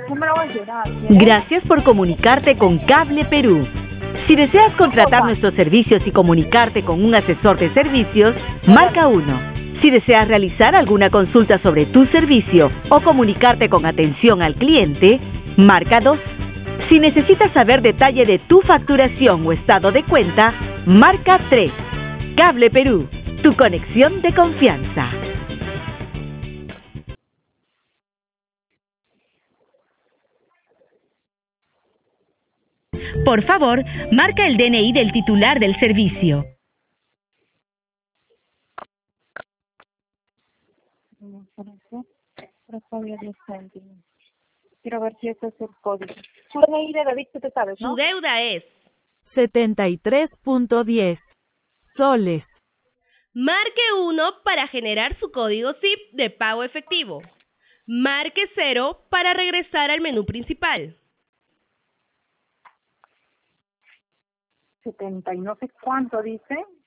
No me lo voy a llorar. Gracias por comunicarte con Cable Perú. Si deseas contratar nuestros servicios y comunicarte con un asesor de servicios, marca 1. Si deseas realizar alguna consulta sobre tu servicio o comunicarte con atención al cliente, marca 2. Si necesitas saber detalle de tu facturación o estado de cuenta, marca 3. Cable Perú, tu conexión de confianza. Por favor, marca el DNI del titular del servicio. Quiero ver si ese es el código. Su DNI de David, tú te sabes, ¿no? Su deuda es 73.10 soles. Marque 1 para generar su código SIP de pago efectivo. Marque 0 para regresar al menú principal. 70 y no sé cuánto dice.